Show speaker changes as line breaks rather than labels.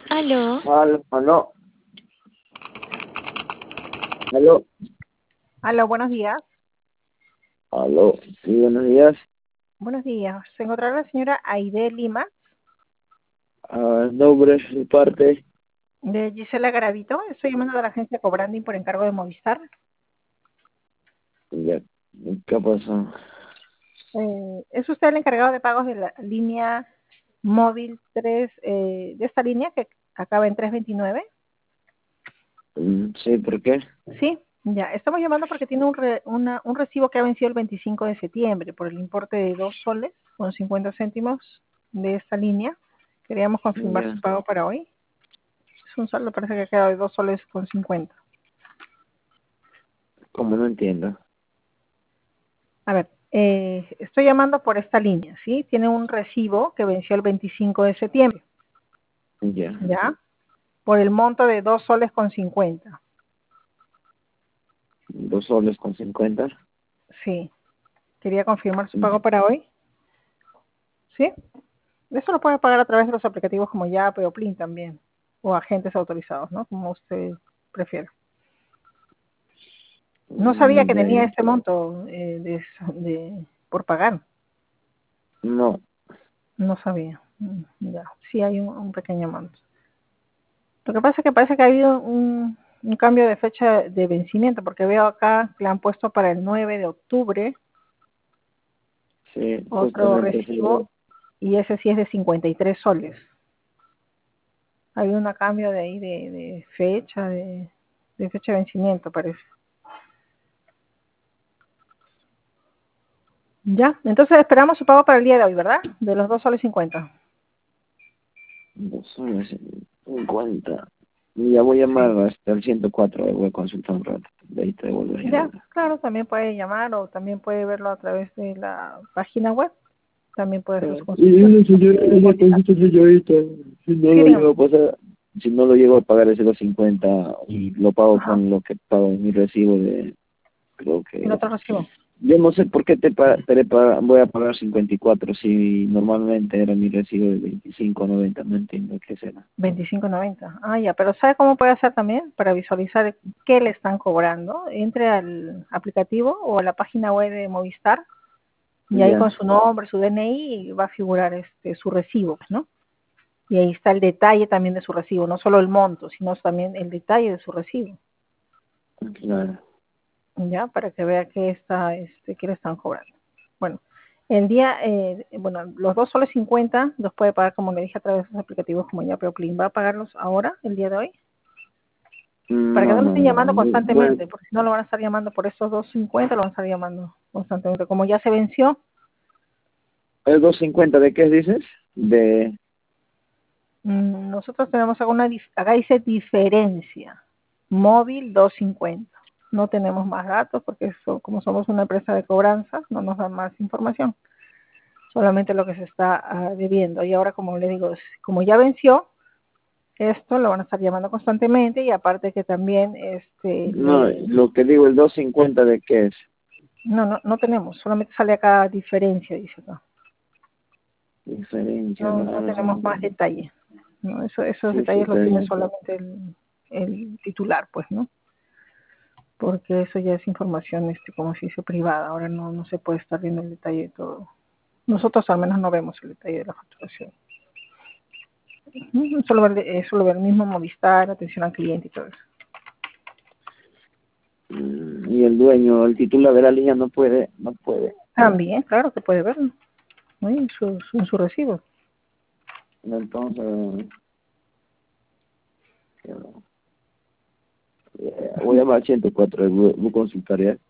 Aló,
Aló, aló, aló,
aló, buenos días.
aló, sí, buenos días.
Buenos días. ¿Se encontrará la señora Aide Lima
Nombre y parte,
de Gisela Garavito? Estoy llamando de la agencia Cobranding por encargo de Movistar.
ya, ¿qué pasó?
¿Es usted el encargado de pagos de la línea móvil 3, de esta línea que acaba en 329?
Sí, ¿por qué?
Sí, ya. Estamos llamando porque tiene un recibo que ha vencido el 25 de septiembre por el importe de 2 soles con 50 céntimos de esta línea. Queríamos confirmar
Ya,
su pago para hoy. Es un saldo, parece que ha quedado de 2 soles con 50.
como no entiendo.
A ver, estoy llamando por esta línea, ¿sí? Tiene un recibo que venció el 25 de septiembre,
Ya,
¿ya? Por el monto de 2 soles con 50.
2 soles con 50.
Sí. Quería confirmar su pago para hoy, ¿sí? Eso lo puede pagar a través de los aplicativos como Yape o Plin también, o agentes autorizados, ¿no? Como usted prefiera. No sabía que
Ya,
tenía
ya.
este monto por pagar.
No,
No sabía. Ya, sí hay un pequeño monto. Lo que pasa es que parece que ha habido un cambio de fecha de vencimiento, porque veo acá que le han puesto para el 9 de octubre
sí,
otro
justamente sí,
recibo, y ese sí es de 53 soles. Ha habido un cambio de ahí de fecha de vencimiento, parece. Ya, entonces esperamos su pago para el día de hoy, ¿verdad? De los 2 soles 50.
2 soles 50. Ya voy a llamar
Sí.
hasta el 104, voy a consultar un rato, de ahí te devuelvo la
Ya,
llamada.
claro, también puede llamar o también puede verlo a través de la página web. También puede hacer su
Y
consulta.
dile, señor, ella
Movistar.
consulta, señorita, si no
Sí,
lo llego
dígame.
a pasar, si no lo llego a pagar ese 250 y lo pago
Ajá.
con lo que pago en mi recibo de, creo
El
que,
otro recibo.
yo no sé por qué voy a pagar 54 si normalmente era mi recibo de 25,90, no entiendo qué será.
25.90. Ah, ya, pero ¿sabe cómo puede hacer también para visualizar qué le están cobrando? Entre al aplicativo o a la página web de Movistar y ahí con
Ya,
su nombre, su DNI va a figurar su recibo, ¿no? Y ahí está el detalle también de su recibo, no solo el monto, sino también el detalle de su recibo,
claro.
¿ya? Para que vea qué le están cobrando. Bueno, el día, bueno, los 2 soles 50 los puede pagar, como le dije, a través de los aplicativos como Yape o Plin. ¿Va a pagarlos ahora, el día de hoy? Para que
No,
no lo
no,
estén llamando
no, bueno,
constantemente, porque si no lo van a estar llamando por esos 2.50, lo van a estar llamando constantemente. Como ya se venció,
¿el 250 de qué dices? De,
nosotros tenemos acá dice diferencia, móvil 2.50. No tenemos más datos porque como somos una empresa de cobranzas, no nos dan más información, solamente lo que se está debiendo. Y ahora, como le digo, como ya venció, esto lo van a estar llamando constantemente y aparte que también
no, lo que digo, el 250 de qué es.
no tenemos, solamente sale acá diferencia, dice acá.
Diferencia,
No tenemos más detalles, ¿no? Esos
sí, sí,
detalles
está
los tiene
bien.
solamente el titular, pues, ¿no? Porque eso ya es información, como se dice, privada. Ahora no se puede estar viendo el detalle de todo. Nosotros al menos no vemos el detalle de la facturación. Solo ver el mismo Movistar, atención al cliente y todo eso.
Y el dueño, el titular de la línea no puede.
También, claro que puede verlo, ¿no? En su recibo.
Entonces, voy a llamar al 104, voy a consultar ya.